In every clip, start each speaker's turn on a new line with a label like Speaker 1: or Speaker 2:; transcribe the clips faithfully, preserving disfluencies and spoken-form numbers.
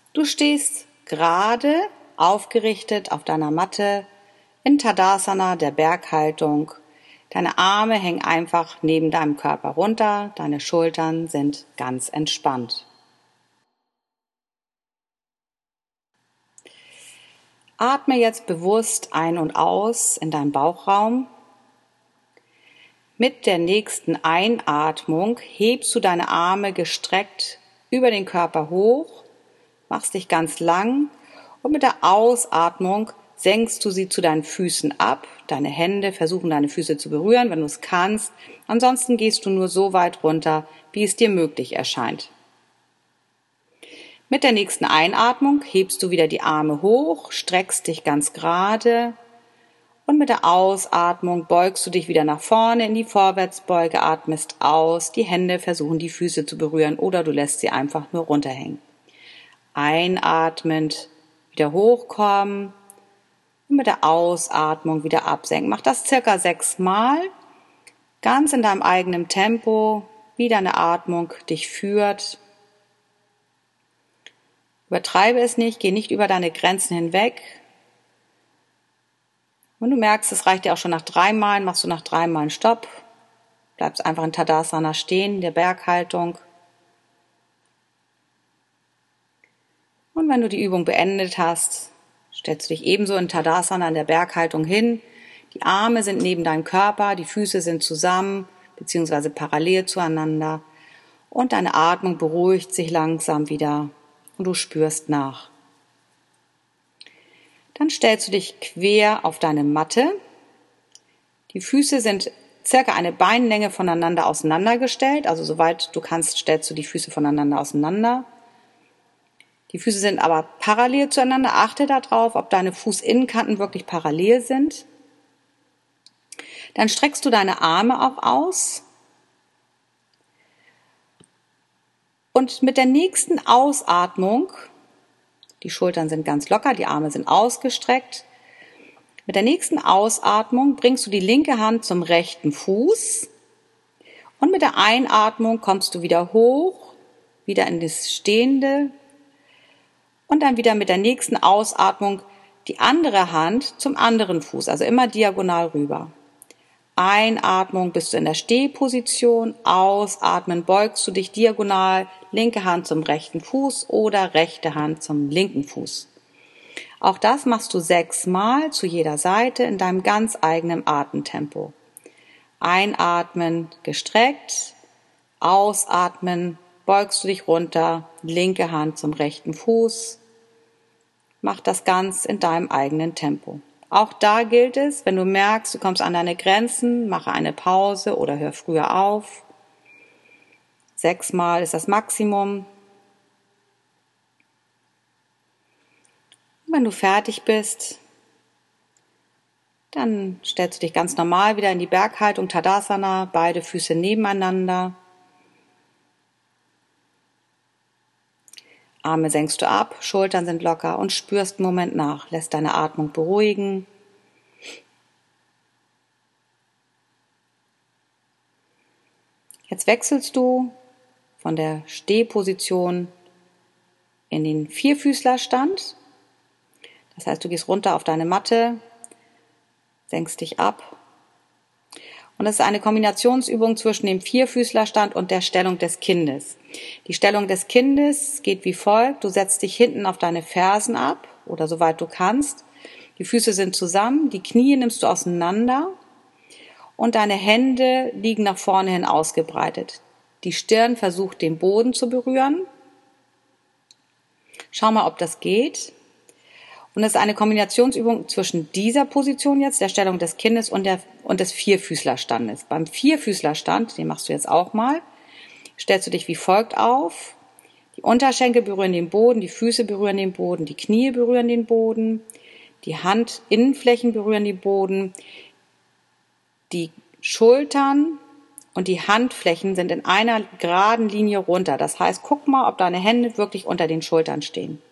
Speaker 1: Du stehst gerade, aufgerichtet auf deiner Matte, in Tadasana, der Berghaltung. Deine Arme hängen einfach neben deinem Körper runter, deine Schultern sind ganz entspannt. Atme jetzt bewusst ein und aus in deinen Bauchraum. Mit der nächsten Einatmung hebst du deine Arme gestreckt über den Körper hoch, machst dich ganz lang und mit der Ausatmung senkst du sie zu deinen Füßen ab. Deine Hände versuchen deine Füße zu berühren, wenn du es kannst. Ansonsten gehst du nur so weit runter, wie es dir möglich erscheint. Mit der nächsten Einatmung hebst du wieder die Arme hoch, streckst dich ganz gerade und mit der Ausatmung beugst du dich wieder nach vorne in die Vorwärtsbeuge, atmest aus, die Hände versuchen die Füße zu berühren oder du lässt sie einfach nur runterhängen. Einatmend wieder hochkommen und mit der Ausatmung wieder absenken. Mach das circa sechsmal, ganz in deinem eigenen Tempo, wie deine Atmung dich führt. Übertreibe es nicht, geh nicht über deine Grenzen hinweg. Wenn du merkst, es reicht dir auch schon nach dreimal, machst du nach dreimal einen Stopp. Bleibst einfach in Tadasana stehen, der Berghaltung. Und wenn du die Übung beendet hast, stellst du dich ebenso in Tadasana in der Berghaltung hin. Die Arme sind neben deinem Körper, die Füße sind zusammen bzw. parallel zueinander. Und deine Atmung beruhigt sich langsam wieder. Und du spürst nach. Dann stellst du dich quer auf deine Matte. Die Füße sind circa eine Beinlänge voneinander auseinandergestellt. Also soweit du kannst, stellst du die Füße voneinander auseinander. Die Füße sind aber parallel zueinander. Achte darauf, ob deine Fußinnenkanten wirklich parallel sind. Dann streckst du deine Arme auch aus. Und mit der nächsten Ausatmung, die Schultern sind ganz locker, die Arme sind ausgestreckt. Mit der nächsten Ausatmung bringst du die linke Hand zum rechten Fuß. Und mit der Einatmung kommst du wieder hoch, wieder in das Stehende. Und dann wieder mit der nächsten Ausatmung die andere Hand zum anderen Fuß, also immer diagonal rüber. Einatmung bist du in der Stehposition, ausatmen beugst du dich diagonal, linke Hand zum rechten Fuß oder rechte Hand zum linken Fuß. Auch das machst du sechsmal zu jeder Seite in deinem ganz eigenen Atemtempo. Einatmen gestreckt, ausatmen, beugst du dich runter, linke Hand zum rechten Fuß. Mach das ganz in deinem eigenen Tempo. Auch da gilt es, wenn du merkst, du kommst an deine Grenzen, mache eine Pause oder hör früher auf. Sechsmal ist das Maximum. Und wenn du fertig bist, dann stellst du dich ganz normal wieder in die Berghaltung, Tadasana, beide Füße nebeneinander. Arme senkst du ab, Schultern sind locker und spürst einen Moment nach. Lässt deine Atmung beruhigen. Jetzt wechselst du von der Stehposition in den Vierfüßlerstand. Das heißt, du gehst runter auf deine Matte, senkst dich ab. Und das ist eine Kombinationsübung zwischen dem Vierfüßlerstand und der Stellung des Kindes. Die Stellung des Kindes geht wie folgt. Du setzt dich hinten auf deine Fersen ab oder soweit du kannst. Die Füße sind zusammen, die Knie nimmst du auseinander und deine Hände liegen nach vorne hin ausgebreitet. Die Stirn versucht den Boden zu berühren. Schau mal, ob das geht. Und es ist eine Kombinationsübung zwischen dieser Position jetzt, der Stellung des Kindes und, der, und des Vierfüßlerstandes. Beim Vierfüßlerstand, den machst du jetzt auch mal, stellst du dich wie folgt auf. Die Unterschenkel berühren den Boden, die Füße berühren den Boden, die Knie berühren den Boden, die Handinnenflächen berühren den Boden, die Schultern und die Handflächen sind in einer geraden Linie runter. Das heißt, guck mal, ob deine Hände wirklich unter den Schultern stehen.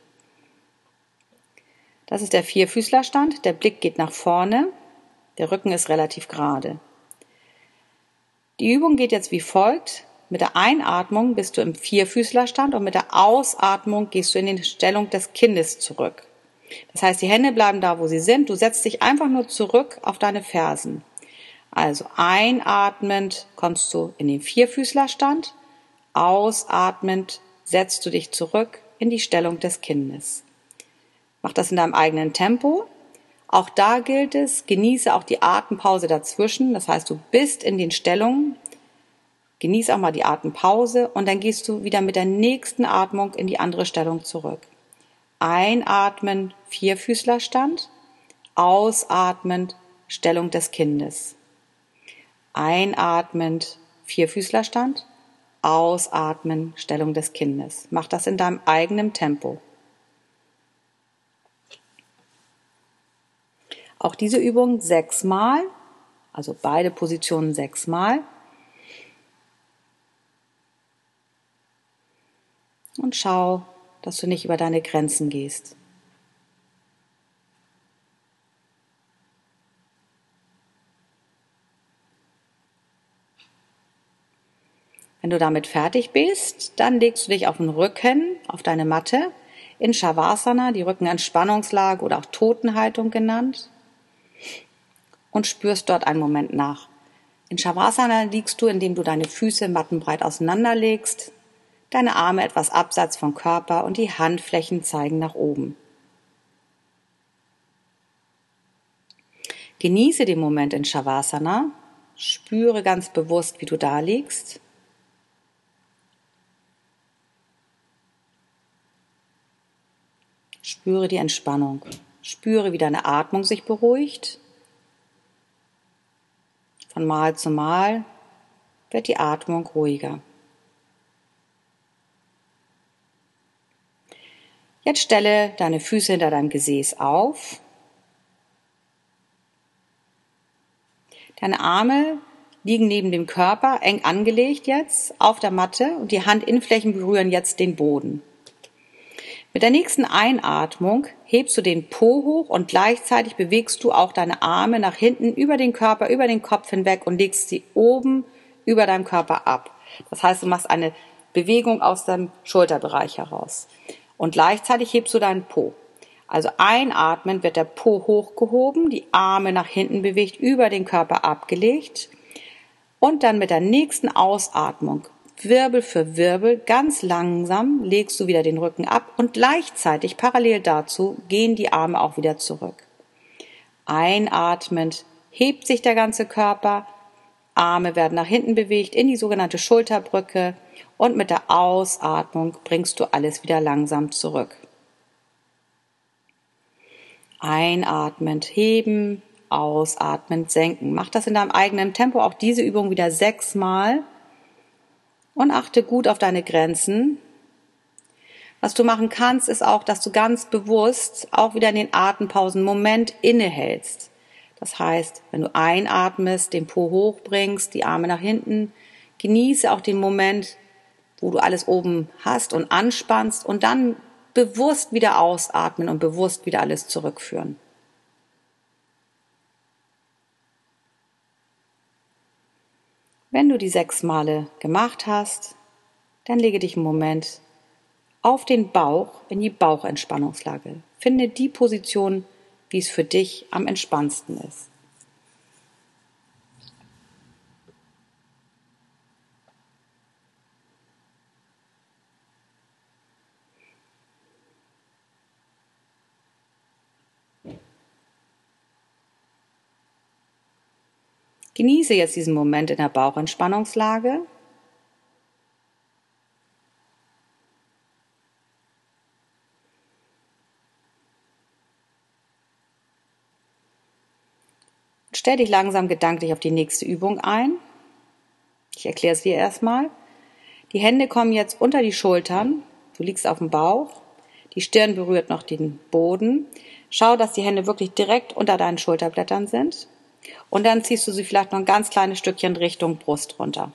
Speaker 1: Das ist der Vierfüßlerstand. Der Blick geht nach vorne. Der Rücken ist relativ gerade. Die Übung geht jetzt wie folgt. Mit der Einatmung bist du im Vierfüßlerstand und mit der Ausatmung gehst du in die Stellung des Kindes zurück. Das heißt, die Hände bleiben da, wo sie sind. Du setzt dich einfach nur zurück auf deine Fersen. Also einatmend kommst du in den Vierfüßlerstand, ausatmend setzt du dich zurück in die Stellung des Kindes. Mach das in deinem eigenen Tempo. Auch da gilt es, genieße auch die Atempause dazwischen. Das heißt, du bist in den Stellungen, genieße auch mal die Atempause und dann gehst du wieder mit der nächsten Atmung in die andere Stellung zurück. Einatmen, Vierfüßlerstand, ausatmend, Stellung des Kindes. Einatmend, Vierfüßlerstand, ausatmen, Stellung des Kindes. Mach das in deinem eigenen Tempo. Auch diese Übung sechsmal, also beide Positionen sechsmal. Und schau, dass du nicht über deine Grenzen gehst. Wenn du damit fertig bist, dann legst du dich auf den Rücken, auf deine Matte, in Shavasana, die Rückenentspannungslage oder auch Totenhaltung genannt, und spürst dort einen Moment nach. In Shavasana liegst du, indem du deine Füße mattenbreit auseinanderlegst, deine Arme etwas abseits vom Körper und die Handflächen zeigen nach oben. Genieße den Moment in Shavasana, spüre ganz bewusst, wie du da liegst. Spüre die Entspannung. Spüre, wie deine Atmung sich beruhigt. Von Mal zu Mal wird die Atmung ruhiger. Jetzt stelle deine Füße hinter deinem Gesäß auf. Deine Arme liegen neben dem Körper, eng angelegt jetzt auf der Matte und die Handinnenflächen berühren jetzt den Boden. Mit der nächsten Einatmung hebst du den Po hoch und gleichzeitig bewegst du auch deine Arme nach hinten über den Körper, über den Kopf hinweg und legst sie oben über deinem Körper ab. Das heißt, du machst eine Bewegung aus dem Schulterbereich heraus. Und gleichzeitig hebst du deinen Po. Also einatmend wird der Po hochgehoben, die Arme nach hinten bewegt, über den Körper abgelegt. Und dann mit der nächsten Ausatmung, Wirbel für Wirbel, ganz langsam legst du wieder den Rücken ab und gleichzeitig parallel dazu gehen die Arme auch wieder zurück. Einatmend hebt sich der ganze Körper, Arme werden nach hinten bewegt in die sogenannte Schulterbrücke und mit der Ausatmung bringst du alles wieder langsam zurück. Einatmend heben, ausatmend senken. Mach das in deinem eigenen Tempo, auch diese Übung wieder sechsmal. Und achte gut auf deine Grenzen. Was du machen kannst, ist auch, dass du ganz bewusst auch wieder in den Atempausen einen Moment innehältst. Das heißt, wenn du einatmest, den Po hochbringst, die Arme nach hinten, genieße auch den Moment, wo du alles oben hast und anspannst und dann bewusst wieder ausatmen und bewusst wieder alles zurückführen. Wenn du die sechs Male gemacht hast, dann lege dich einen Moment auf den Bauch in die Bauchentspannungslage. Finde die Position, wie es für dich am entspannendsten ist. Genieße jetzt diesen Moment in der Bauchentspannungslage. Stell dich langsam gedanklich auf die nächste Übung ein. Ich erkläre es dir erstmal. Die Hände kommen jetzt unter die Schultern. Du liegst auf dem Bauch. Die Stirn berührt noch den Boden. Schau, dass die Hände wirklich direkt unter deinen Schulterblättern sind. Und dann ziehst du sie vielleicht noch ein ganz kleines Stückchen Richtung Brust runter.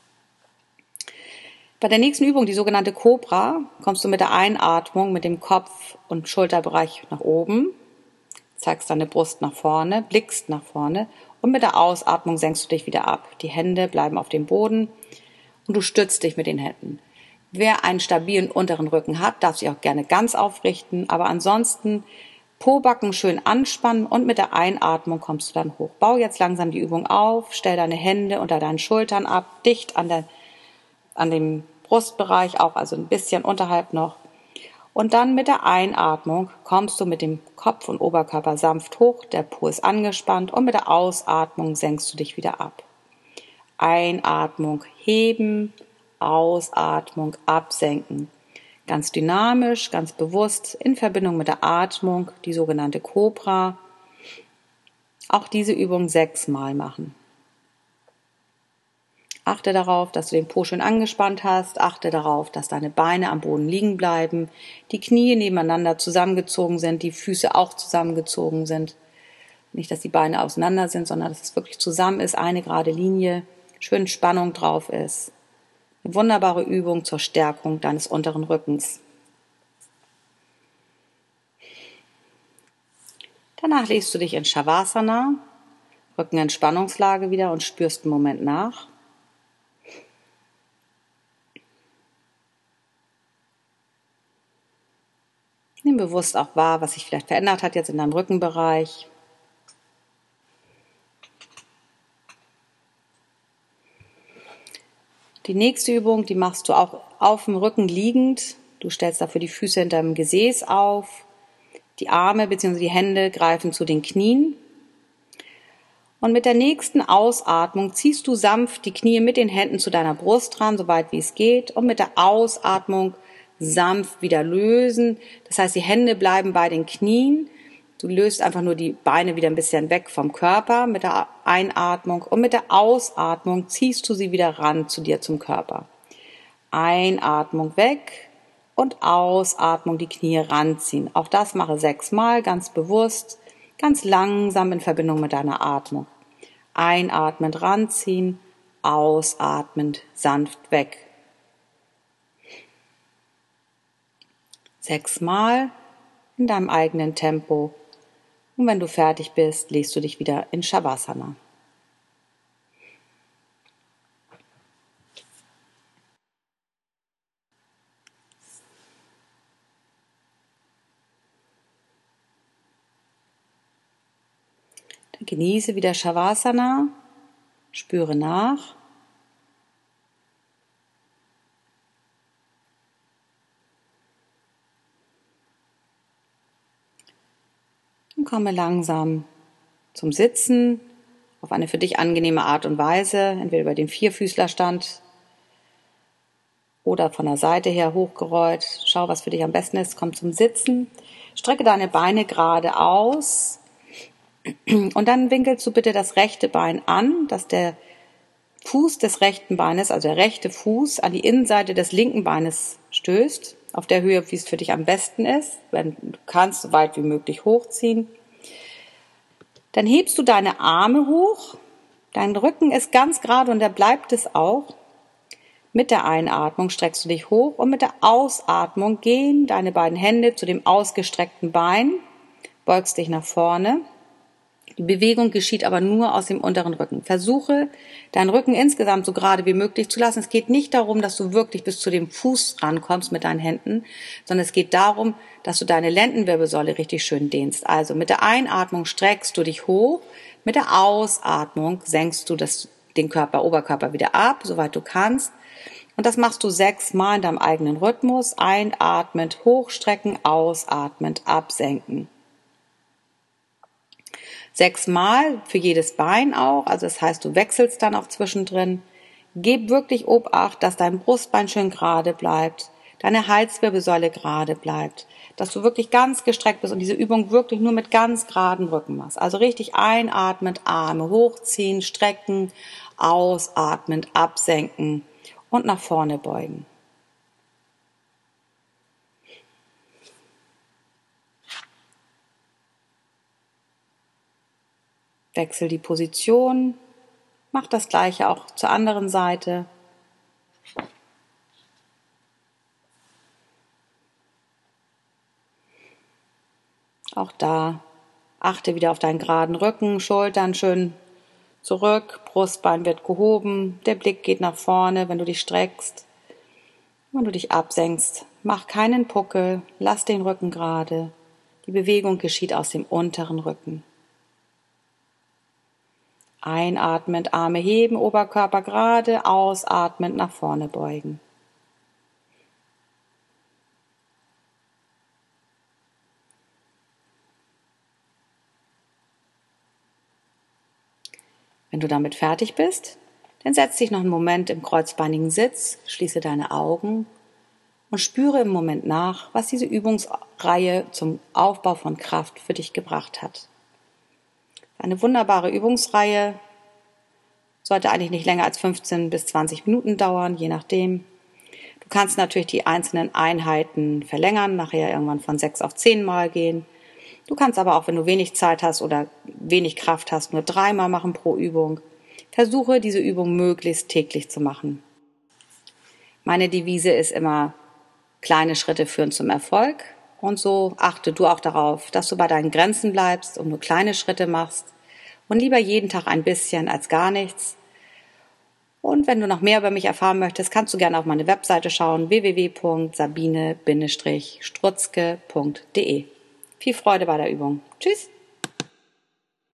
Speaker 1: Bei der nächsten Übung, die sogenannte Cobra, kommst du mit der Einatmung mit dem Kopf- und Schulterbereich nach oben, zeigst deine Brust nach vorne, blickst nach vorne und mit der Ausatmung senkst du dich wieder ab. Die Hände bleiben auf dem Boden und du stützt dich mit den Händen. Wer einen stabilen unteren Rücken hat, darf sich auch gerne ganz aufrichten, aber ansonsten Pobacken schön anspannen und mit der Einatmung kommst du dann hoch. Bau jetzt langsam die Übung auf, stell deine Hände unter deinen Schultern ab, dicht an, der, an dem Brustbereich auch, also ein bisschen unterhalb noch. Und dann mit der Einatmung kommst du mit dem Kopf und Oberkörper sanft hoch, der Po ist angespannt und mit der Ausatmung senkst du dich wieder ab. Einatmung heben, Ausatmung absenken. Ganz dynamisch, ganz bewusst in Verbindung mit der Atmung, die sogenannte Cobra. Auch diese Übung sechsmal machen. Achte darauf, dass du den Po schön angespannt hast. Achte darauf, dass deine Beine am Boden liegen bleiben, die Knie nebeneinander zusammengezogen sind, die Füße auch zusammengezogen sind. Nicht, dass die Beine auseinander sind, sondern dass es wirklich zusammen ist, eine gerade Linie, schön Spannung drauf ist. Eine wunderbare Übung zur Stärkung deines unteren Rückens. Danach legst du dich in Shavasana, Rückenentspannungslage wieder und spürst einen Moment nach. Nimm bewusst auch wahr, was sich vielleicht verändert hat jetzt in deinem Rückenbereich. Die nächste Übung, die machst du auch auf dem Rücken liegend. Du stellst dafür die Füße hinter dem Gesäß auf. Die Arme bzw. die Hände greifen zu den Knien. Und mit der nächsten Ausatmung ziehst du sanft die Knie mit den Händen zu deiner Brust ran, so weit wie es geht. Und mit der Ausatmung sanft wieder lösen. Das heißt, die Hände bleiben bei den Knien. Du löst einfach nur die Beine wieder ein bisschen weg vom Körper mit der Einatmung und mit der Ausatmung ziehst du sie wieder ran zu dir zum Körper. Einatmung weg und Ausatmung die Knie ranziehen. Auch das mache sechsmal ganz bewusst, ganz langsam in Verbindung mit deiner Atmung. Einatmend ranziehen, ausatmend sanft weg. Sechsmal in deinem eigenen Tempo. Und wenn du fertig bist, legst du dich wieder in Shavasana. Dann genieße wieder Shavasana, spüre nach. Und komme langsam zum Sitzen auf eine für dich angenehme Art und Weise, entweder über den Vierfüßlerstand oder von der Seite her hochgerollt. Schau, was für dich am besten ist. Komm zum Sitzen. Strecke deine Beine gerade aus. Und dann winkelst du bitte das rechte Bein an, dass der Fuß des rechten Beines, also der rechte Fuß, an die Innenseite des linken Beines stößt. Auf der Höhe, wie es für dich am besten ist. Wenn du kannst, so weit wie möglich hochziehen. Dann hebst du deine Arme hoch. Dein Rücken ist ganz gerade und der bleibt es auch. Mit der Einatmung streckst du dich hoch und mit der Ausatmung gehen deine beiden Hände zu dem ausgestreckten Bein, beugst dich nach vorne. Die Bewegung geschieht aber nur aus dem unteren Rücken. Versuche, deinen Rücken insgesamt so gerade wie möglich zu lassen. Es geht nicht darum, dass du wirklich bis zu dem Fuß rankommst mit deinen Händen, sondern es geht darum, dass du deine Lendenwirbelsäule richtig schön dehnst. Also mit der Einatmung streckst du dich hoch, mit der Ausatmung senkst du das, den Körper, Oberkörper wieder ab, soweit du kannst. Und das machst du sechsmal in deinem eigenen Rhythmus. Einatmend hochstrecken, ausatmend absenken. Sechsmal für jedes Bein auch, also das heißt, du wechselst dann auch zwischendrin. Gib wirklich Obacht, dass dein Brustbein schön gerade bleibt, deine Halswirbelsäule gerade bleibt, dass du wirklich ganz gestreckt bist und diese Übung wirklich nur mit ganz geraden Rücken machst. Also richtig einatmend, Arme hochziehen, strecken, ausatmend, absenken und nach vorne beugen. Wechsel die Position, mach das Gleiche auch zur anderen Seite. Auch da achte wieder auf deinen geraden Rücken, Schultern schön zurück, Brustbein wird gehoben, der Blick geht nach vorne, wenn du dich streckst. Wenn du dich absenkst, mach keinen Puckel, lass den Rücken gerade. Die Bewegung geschieht aus dem unteren Rücken. Einatmend, Arme heben, Oberkörper gerade, ausatmend nach vorne beugen. Wenn du damit fertig bist, dann setz dich noch einen Moment im kreuzbeinigen Sitz, schließe deine Augen und spüre im Moment nach, was diese Übungsreihe zum Aufbau von Kraft für dich gebracht hat. Eine wunderbare Übungsreihe, sollte eigentlich nicht länger als fünfzehn bis zwanzig Minuten dauern, je nachdem. Du kannst natürlich die einzelnen Einheiten verlängern, nachher irgendwann von sechs auf zehn Mal gehen. Du kannst aber auch, wenn du wenig Zeit hast oder wenig Kraft hast, nur dreimal machen pro Übung. Versuche, diese Übung möglichst täglich zu machen. Meine Devise ist immer, kleine Schritte führen zum Erfolg. Und so achte du auch darauf, dass du bei deinen Grenzen bleibst und nur kleine Schritte machst. Und lieber jeden Tag ein bisschen als gar nichts. Und wenn du noch mehr über mich erfahren möchtest, kannst du gerne auf meine Webseite schauen, w w w punkt sabine Bindestrich strutzke punkt de. Viel Freude bei der Übung. Tschüss!